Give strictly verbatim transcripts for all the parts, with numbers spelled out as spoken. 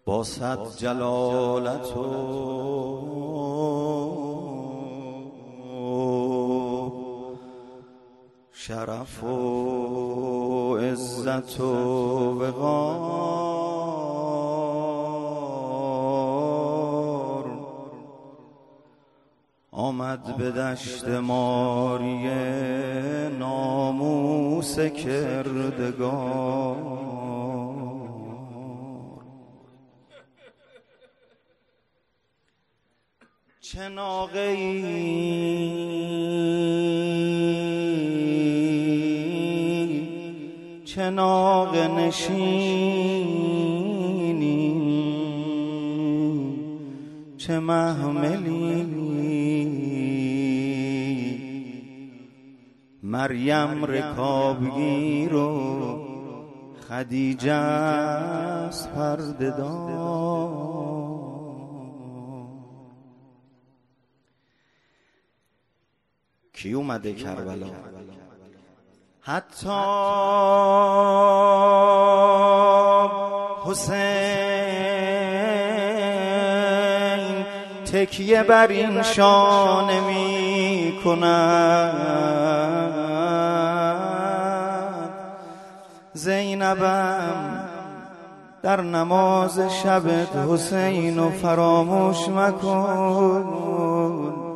با صد جلالت و شرف و عزت و وقار آمد به دشت ماری ناموس کردگار. چه ناقه‌ای چه ناقه نشینی چه محملی مریم رکابگیر و خدیجه است پرده دار. کی اومده کربلا؟ حتی حسین تکیه بر این شانه می کند. زینبم در نماز شبت حسین و فراموش مکن.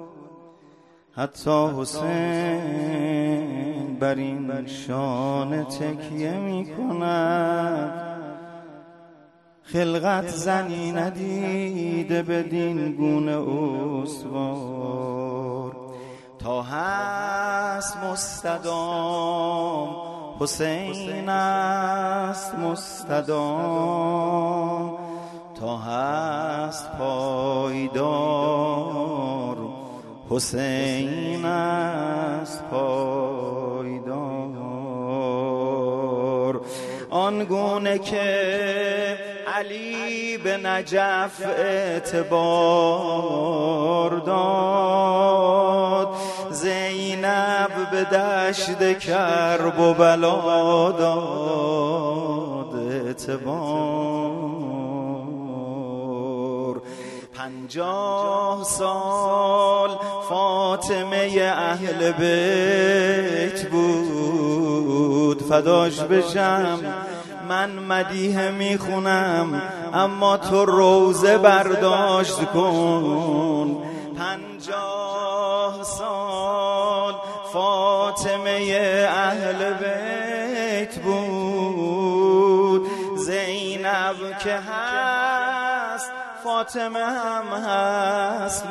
حتی حسین بر این شانه تکیه می کند. خلقت زنی ندیده بدین گونه استوار. تا هست مستدام حسین است مستدام. تا هست پایدار حسین است پایدار. آنگونه که علی به نجف اعتبار داد، زینب به دشت کرب و بلا داد اعتبار. پنجاه سال فاطمه اهل بیت بود، فداش بشم من مدیح میخونم اما تو روزه برداشت کن. پنجاه سال فاطمه اهل بیت بود، زینب که هست فاطمه هم هست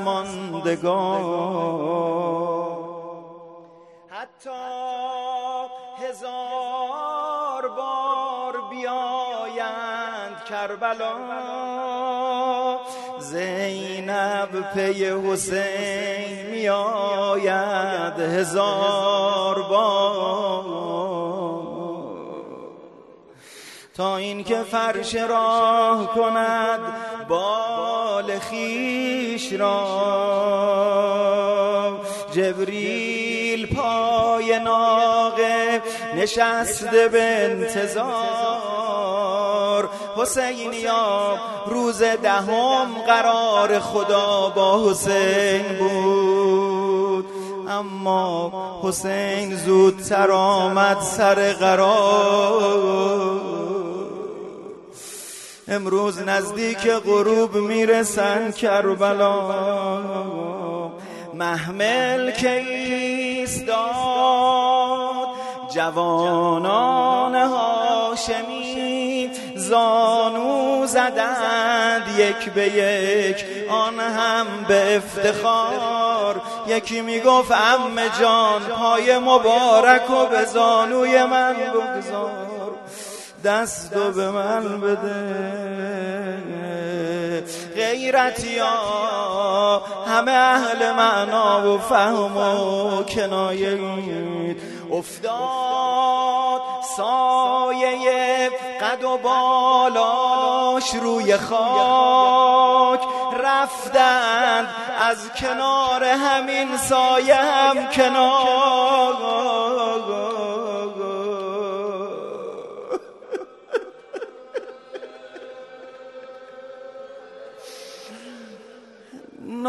ماندگار. حتی هزار بار بیایند کربلا، زینب پی حسین میآید هزار بار. تا این که فرش راه کند بال خیش را، جبریل پای ناقه نشسته به انتظار. حسینیا روز دهم قرار خدا با حسین بود، اما حسین زودتر آمد سر قرار. امروز نزدیک غروب میرسن کربلا، محمل که ایستاد جوانان هاشمی، زانو زدند یک به یک آن هم به افتخار. یکی میگفت عمه جان پای مبارک و به زانوی من بگذار، دستو به من بده. غیرتی ها همه اهل معنا و فهم و کنایه افتاد سایه قد و بالاش روی خاک، رفتند از کنار همین سایه هم کنار.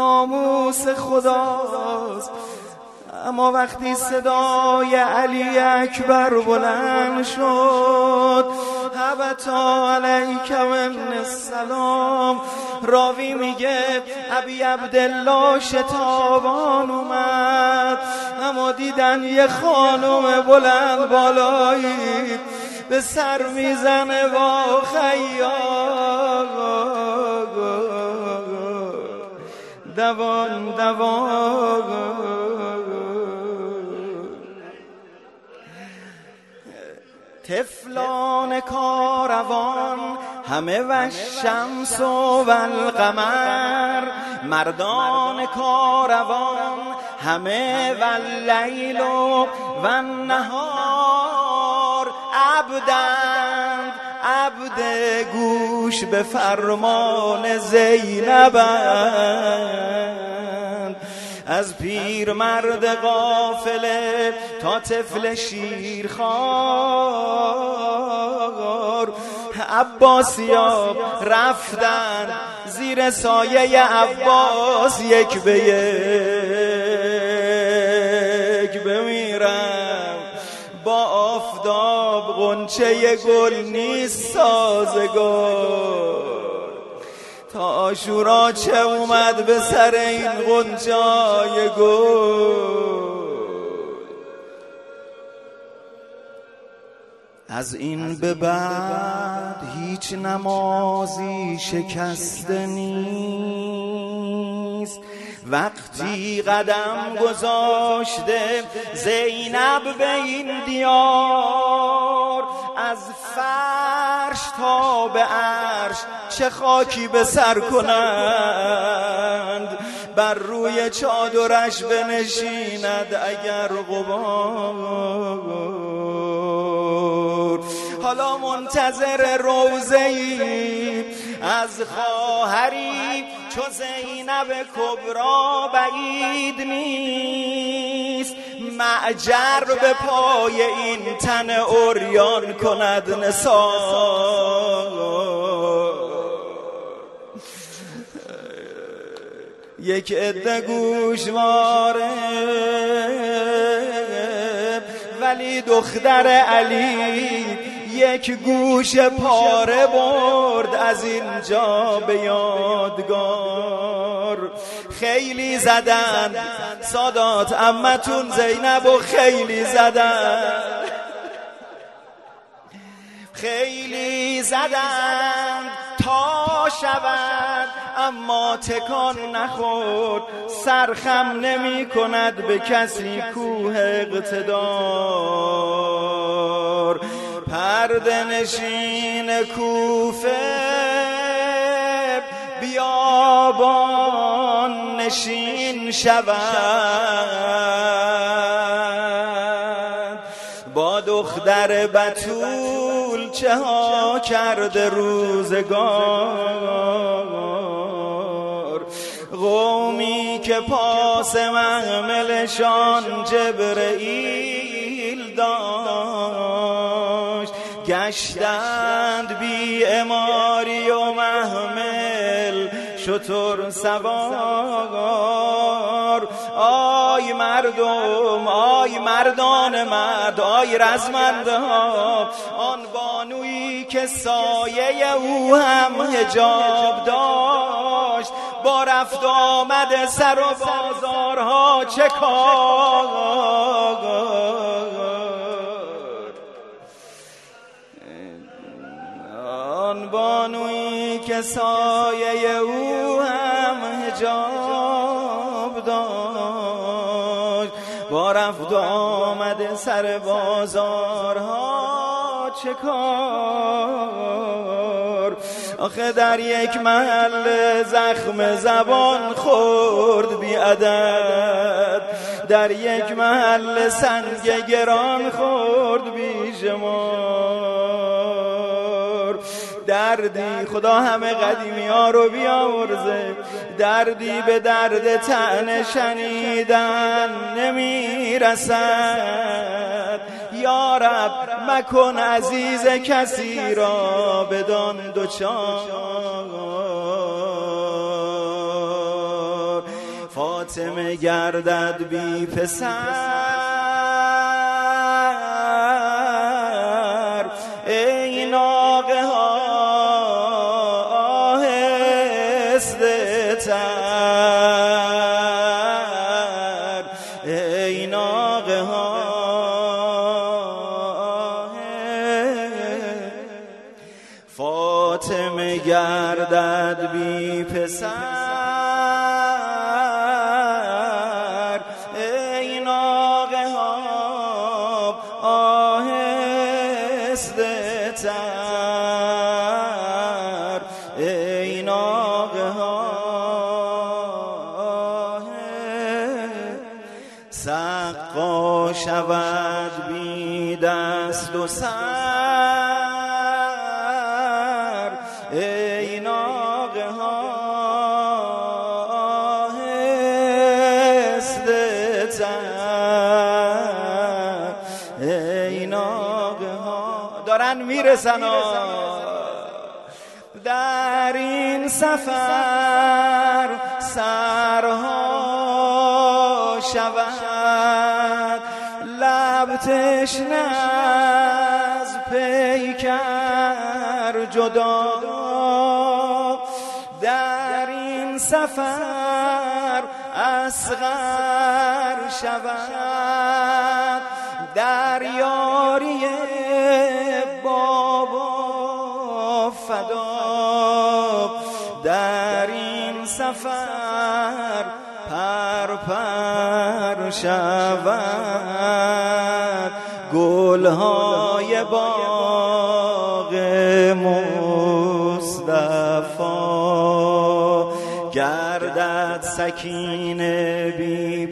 ناموس خداست. اما وقتی صدای علی اکبر بلند شد، هبتا علیک من السلام، راوی میگه ابی عبدالله شتابان اومد، اما دیدن یه خانم بلند بالایی به سر میزنه با خیال دوان دوان. طفلان کاروان همه و شمس و القمر، مردان کاروان همه و اللیل و النهار، عبدند عبد گوش به فرمان زینبند، از پیر مرد غافله تا طفل شیرخوار، عباسیا رفتن زیر سایه عباس، یک به یک بمیرم با آفتاب، غنچه گل نیست سازگار، تا عاشورا چه اومد به سر این غنچای گل. از این به بعد هیچ نمازی شکسته نیست، وقتی قدم گذاشته زینب به این دیار، از فرش تا به عرش چه خاکی به سر کنند، بر روی چادرش بنشیند اگر غبار. حالا منتظر روضه‌ای از خواهری چو زینب کبرا بعید نیست، معجر به پای این تن عریان کند نثار. یک عده گوشواره ولی دختر علی یک گوش پاره برد از اینجا به یادگار. خیلی زدن سادات عمتون زینب و خیلی زدن، خیلی زدن تا شود اما تکان نخورد، سرخم نمی کند به کسی کوه اقتدار. پرده نشین کوفه بیابان نشین شود، با دختر بتول چه ها کرده روزگار. قومی که پاس محملشان جبرئیل داشت، گشتند بی اماری و محمل شتر سوار. آی مردم، آی مردان مرد، آی رزمنده ها، آن بانویی که سایه او هم حجاب داشت، با رفت آمد سر و بازارها چه کار. آن بانویی که سایه او هم حجاب داشت، با رفت آمد سر بازارها چه کار. آخه در یک محل زخم زبان خورد بی عدد، در یک محل سنگ گران خورد بی شمار. دردی خدا همه قدیمی ها رو بیامرزه، دردی به درد طعنه شنیدن نمی رسد. یا رب مکن عزیز کسی را بدان دوچار. فاطمه گردد بی پسر، ای ناقه ها آهسته تر، ای ناقه ها فاطمه گردد بی پسر، ای ناقه ها آهسته تر، ای ناقه ها سقا شود بی دست و سر، ای ناقه ها آهسته تر، ای ناقه ها دارن میرسن در این سفر سرها شود، لب تشنه از پیکر جدا، در این سفر اصغر شود، در یاری بابا فدا، در این سفر پر پر شود گلهای باغ مصطفی، گردد سکینه بی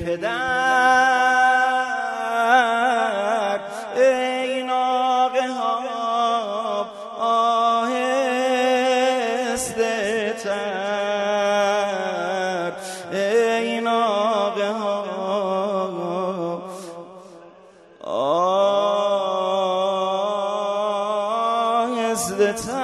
پدر، ای ناقه ها آهسته تر، ای ناقه ها آهسته تر.